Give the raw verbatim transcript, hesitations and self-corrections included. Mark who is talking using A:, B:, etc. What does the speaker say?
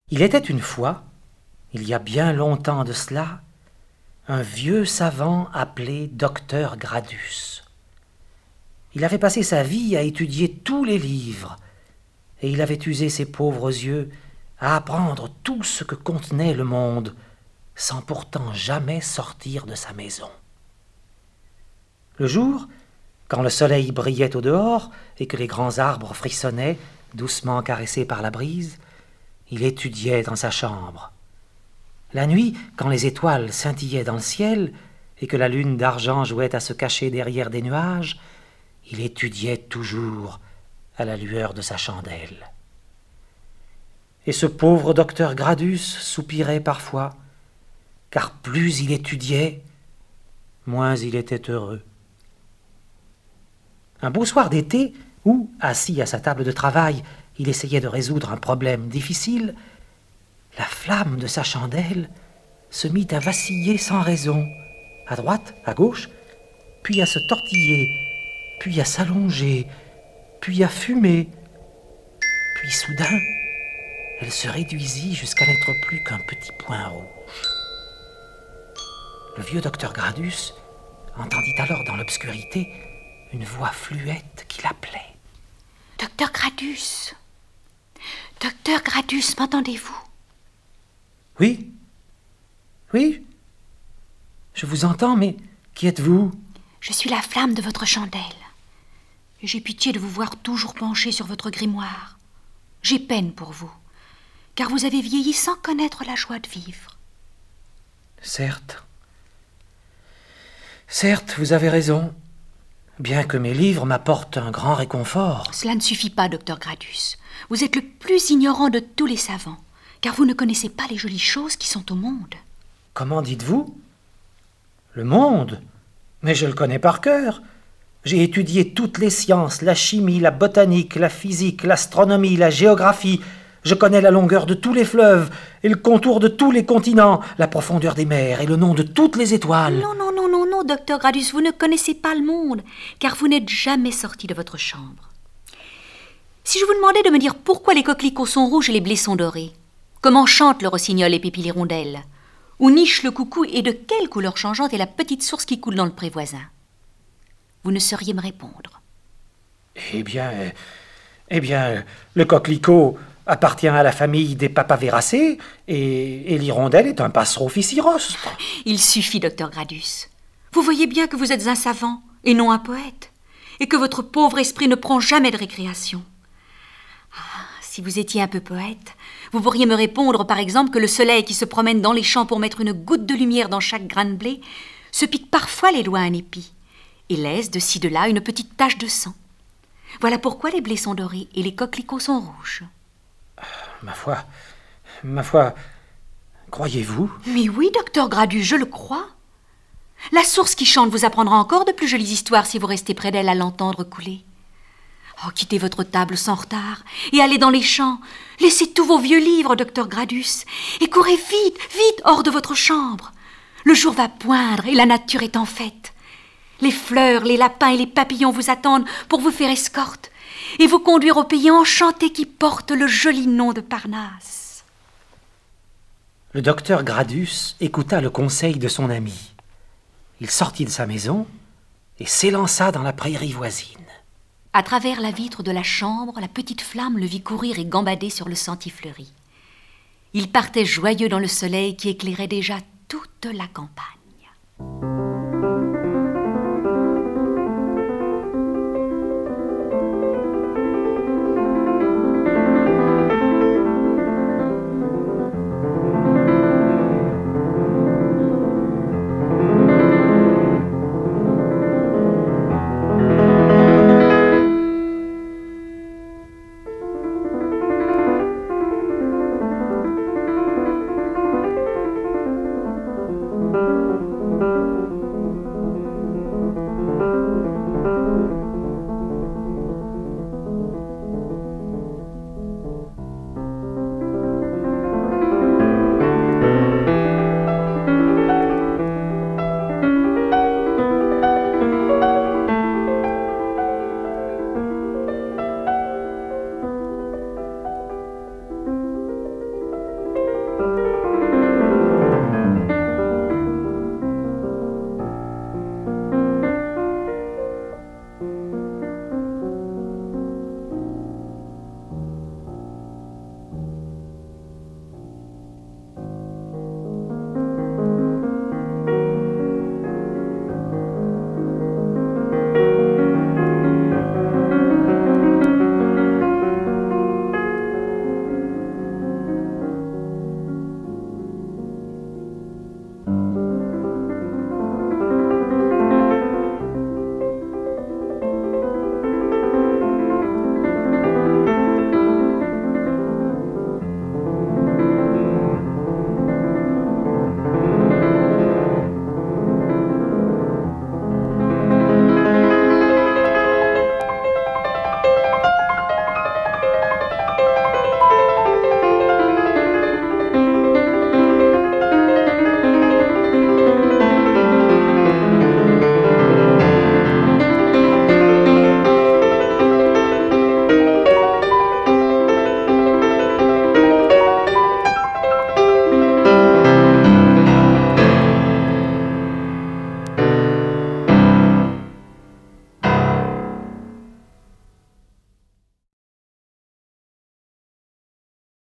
A: Il était une fois, il y a bien longtemps de cela, un vieux savant appelé docteur Gradus. Il avait passé sa vie à étudier tous les livres, et il avait usé ses pauvres yeux à apprendre tout ce que contenait le monde, sans pourtant jamais sortir de sa maison. Le jour, quand le soleil brillait au dehors et que les grands arbres frissonnaient, doucement caressés par la brise, il étudiait dans sa chambre. La nuit, quand les étoiles scintillaient dans le ciel et que la lune d'argent jouait à se cacher derrière des nuages, il étudiait toujours à la lueur de sa chandelle. Et ce pauvre docteur Gradus soupirait parfois, car plus il étudiait, moins il était heureux. Un beau soir d'été, où, assis à sa table de travail, il essayait de résoudre un problème difficile, la flamme de sa chandelle se mit à vaciller sans raison, à droite, à gauche, puis à se tortiller, puis à s'allonger, puis à fumer. Puis soudain, elle se réduisit jusqu'à n'être plus qu'un petit point rouge. Le vieux docteur Gradus entendit alors dans l'obscurité une voix fluette qui l'appelait.
B: « Docteur Gradus, Docteur Gradus, m'entendez-vous » ?
A: « Oui, oui, je vous entends, mais qui êtes-vous » ?
B: « Je suis la flamme de votre chandelle. J'ai pitié de vous voir toujours penché sur votre grimoire. J'ai peine pour vous, car vous avez vieilli sans connaître la joie de vivre. »
A: « Certes, certes, vous avez raison, bien que mes livres m'apportent un grand réconfort. »
B: « Cela ne suffit pas, docteur Gradus. Vous êtes le plus ignorant de tous les savants, car vous ne connaissez pas les jolies choses qui sont au monde. »«
A: Comment dites-vous ? Le monde ? Mais je le connais par cœur. J'ai étudié toutes les sciences, la chimie, la botanique, la physique, l'astronomie, la géographie. Je connais la longueur de tous les fleuves et le contour de tous les continents, la profondeur des mers et le nom de toutes les étoiles. »
B: Non, non, non, non, non, docteur Gradus, vous ne connaissez pas le monde, car vous n'êtes jamais sorti de votre chambre. Si je vous demandais de me dire pourquoi les coquelicots sont rouges et les blés sont dorés, comment chante le rossignol et pépit l'hirondelle, où niche le coucou et de quelle couleur changeante est la petite source qui coule dans le pré voisin, vous ne sauriez me répondre.
A: Eh bien, euh, eh bien, le coquelicot appartient à la famille des papaveracées et, et l'hirondelle est un passereau ficirostre.
B: Il suffit, docteur Gradus. Vous voyez bien que vous êtes un savant et non un poète, et que votre pauvre esprit ne prend jamais de récréation. Ah, si vous étiez un peu poète, vous pourriez me répondre, par exemple, que le soleil qui se promène dans les champs pour mettre une goutte de lumière dans chaque grain de blé se pique parfois les doigts un épi et laisse de ci de là une petite tache de sang. Voilà pourquoi les blés sont dorés et les coquelicots sont rouges.
A: Ma foi, ma foi, croyez-vous ?
B: Mais oui, docteur Gradus, je le crois. La source qui chante vous apprendra encore de plus jolies histoires si vous restez près d'elle à l'entendre couler. Oh, quittez votre table sans retard et allez dans les champs. Laissez tous vos vieux livres, docteur Gradus, et courez vite, vite hors de votre chambre. Le jour va poindre et la nature est en fête. Les fleurs, les lapins et les papillons vous attendent pour vous faire escorte et vous conduire au pays enchanté qui porte le joli nom de Parnasse.
A: Le docteur Gradus écouta le conseil de son ami. Il sortit de sa maison et s'élança dans la prairie voisine.
B: À travers la vitre de la chambre, la petite flamme le vit courir et gambader sur le sentier fleuri. Il partait joyeux dans le soleil qui éclairait déjà toute la campagne.